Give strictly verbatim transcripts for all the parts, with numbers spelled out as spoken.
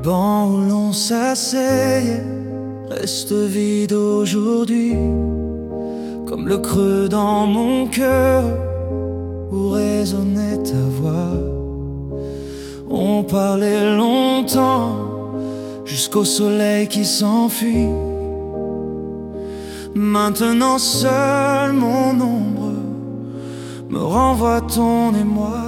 banc où l'on s'asseyait reste vide aujourd'hui, comme le creux dans mon cœur où résonnait ta voix. On parlait longtemps jusqu'au soleil qui s'enfuit. Maintenant seul mon ombre me renvoie ton émoi.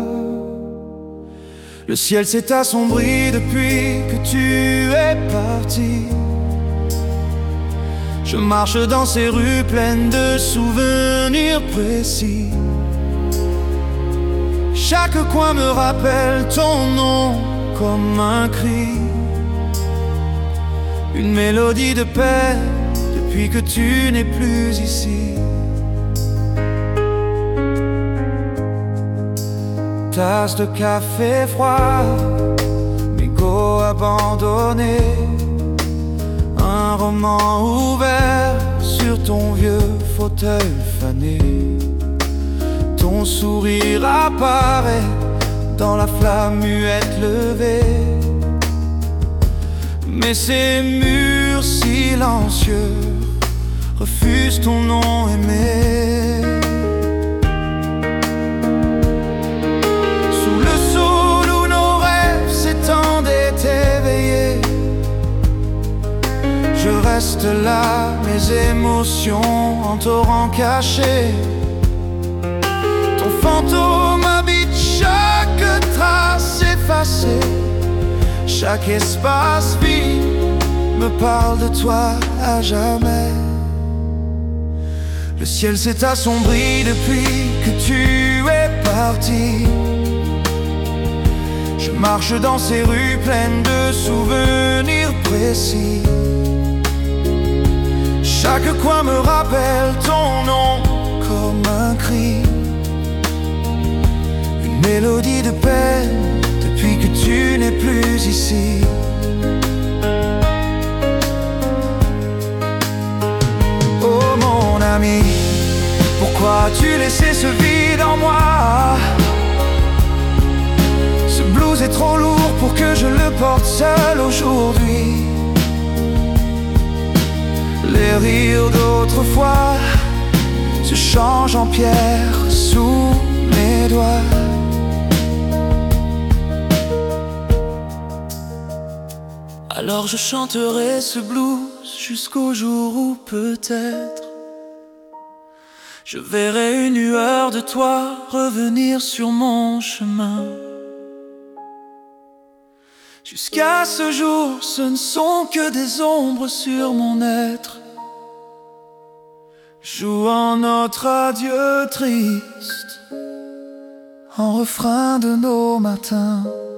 Le ciel s'est assombri depuis que tu es parti. Je marche dans ces rues pleines de souvenirs précis. Chaque coin me rappelle ton nom comme un cri, une mélodie de paix depuis que tu n'es plus ici. Tasse de café froid, mégot abandonné, un roman ouvert sur ton vieux fauteuil fané. Ton sourire apparaît dans la flamme muette levée, mais ces murs silencieux refusent ton nom aimé. Sous le sol où nos rêves s'étendaient éveillés, je reste là, mes émotions en torrent caché. Ton fantôme habite chaque trace effacée, chaque espace vide me parle de toi à jamais. Le ciel s'est assombri depuis que tu es parti. Je marche dans ces rues pleines de souvenirs précis. Chaque coin me rappelle ton nom comme un cri, une mélodie de peine depuis que tu n'es plus ici. Oh mon ami, pourquoi as-tu laissé ce vide en moi? Ce blues est trop lourd pour que je le porte seul aujourd'hui. Les rires d'autrefois se changent en pierre sous mes doigts. Alors je chanterai ce blues jusqu'au jour où peut-être je verrai une lueur de toi revenir sur mon chemin. Jusqu'à ce jour, ce ne sont que des ombres sur mon être, jouant notre adieu triste en refrain de nos matins.